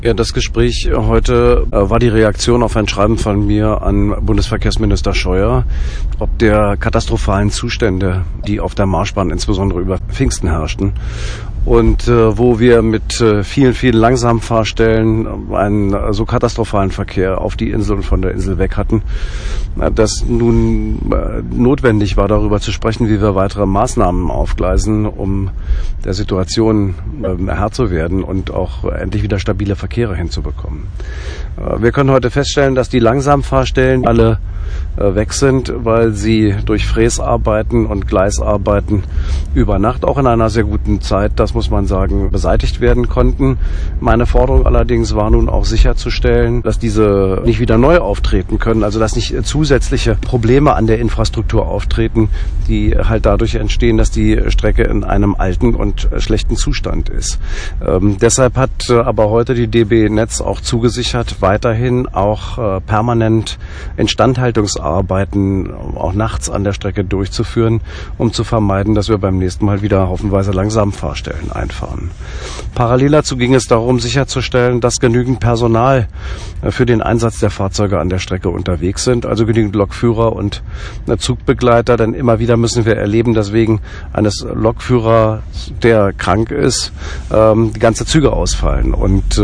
Ja, das Gespräch heute war die Reaktion auf ein Schreiben von mir an Bundesverkehrsminister Scheuer, ob der katastrophalen Zustände, die auf der Marschbahn insbesondere über Pfingsten herrschten und wo wir mit vielen Langsamfahrstellen einen so katastrophalen Verkehr auf die Insel und von der Insel weg hatten, dass nun notwendig war, darüber zu sprechen, wie wir weitere Maßnahmen aufgleisen, um der Situation Herr zu werden und auch endlich wieder stabile Verkehre hinzubekommen. Wir können heute feststellen, dass die Langsamfahrstellen alle weg sind, weil sie durch Fräsarbeiten und Gleisarbeiten über Nacht, auch in einer sehr guten Zeit, das muss man sagen, beseitigt werden konnten. Meine Forderung allerdings war nun auch sicherzustellen, dass diese nicht wieder neu auftreten können, also dass nicht zusätzliche Probleme an der Infrastruktur auftreten, die halt dadurch entstehen, dass die Strecke in einem alten und schlechten Zustand ist. Deshalb hat aber heute die DB Netz auch zugesichert, weiterhin auch permanent Instandhaltungsarbeiten auch nachts an der Strecke durchzuführen, um zu vermeiden, dass wir beim nächsten Mal wieder haufenweise Langsamfahrstellen einfahren. Parallel dazu ging es darum, sicherzustellen, dass genügend Personal für den Einsatz der Fahrzeuge an der Strecke unterwegs sind, also genügend Lokführer und Zugbegleiter, denn immer wieder müssen wir erleben, dass wegen eines Lokführers, der krank ist, die ganze Züge ausfallen. Und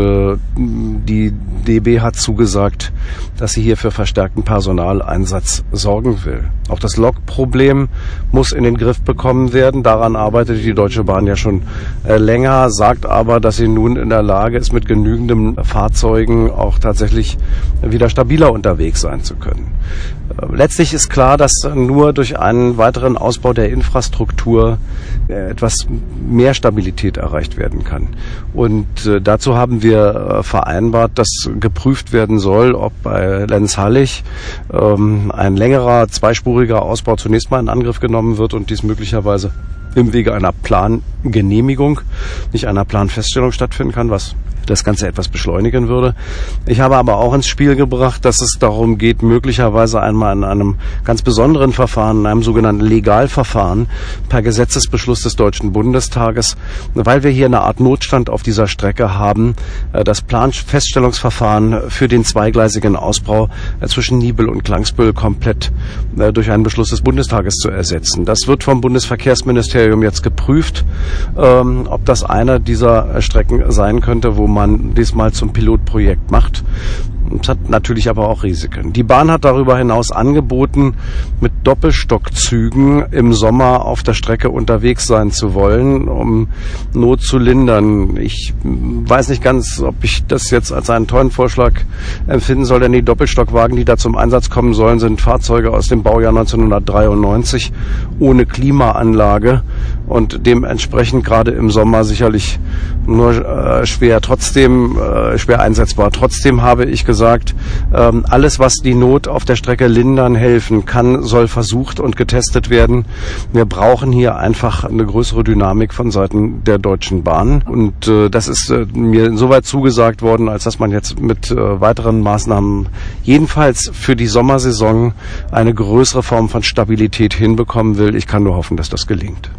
die DB hat zugesagt, dass sie hier für verstärkten Personaleinsatz sorgen will. Auch das Lokproblem muss in den Griff bekommen werden. Daran arbeitet die Deutsche Bahn ja schon länger, sagt aber, dass sie nun in der Lage ist, mit genügendem Fahrzeugen auch tatsächlich wieder stabiler unterwegs sein zu können. Letztlich ist klar, dass nur durch einen weiteren Ausbau der Infrastruktur etwas mehr Stabilität erreicht werden kann. Und dazu haben wir vereinbart, dass geprüft werden soll, ob bei Lenzhallig ein längerer zweispuriger Ausbau zunächst mal in Angriff genommen wird und dies möglicherweise im Wege einer Plangenehmigung, nicht einer Planfeststellung stattfinden kann, was das Ganze etwas beschleunigen würde. Ich habe aber auch ins Spiel gebracht, dass es darum geht, möglicherweise einmal in einem ganz besonderen Verfahren, in einem sogenannten Legalverfahren, per Gesetzesbeschluss des Deutschen Bundestages, weil wir hier eine Art Notstand auf dieser Strecke haben, das Planfeststellungsverfahren für den zweigleisigen Ausbau zwischen Niebel und Klangsbüll komplett durch einen Beschluss des Bundestages zu ersetzen. Das wird vom Bundesverkehrsministerium jetzt geprüft, ob das eine dieser Strecken sein könnte, wo man diesmal zum Pilotprojekt macht. Es hat natürlich aber auch Risiken. Die Bahn hat darüber hinaus angeboten, mit Doppelstockzügen im Sommer auf der Strecke unterwegs sein zu wollen, um Not zu lindern. Ich weiß nicht ganz, ob ich das jetzt als einen tollen Vorschlag empfinden soll, denn die Doppelstockwagen, die da zum Einsatz kommen sollen, sind Fahrzeuge aus dem Baujahr 1993 ohne Klimaanlage und dementsprechend gerade im Sommer sicherlich nur schwer einsetzbar. Trotzdem habe ich gesagt, alles, was die Not auf der Strecke lindern helfen kann, soll versucht und getestet werden. Wir brauchen hier einfach eine größere Dynamik von Seiten der Deutschen Bahn. Und das ist mir insoweit zugesagt worden, als dass man jetzt mit weiteren Maßnahmen jedenfalls für die Sommersaison eine größere Form von Stabilität hinbekommen will. Ich kann nur hoffen, dass das gelingt.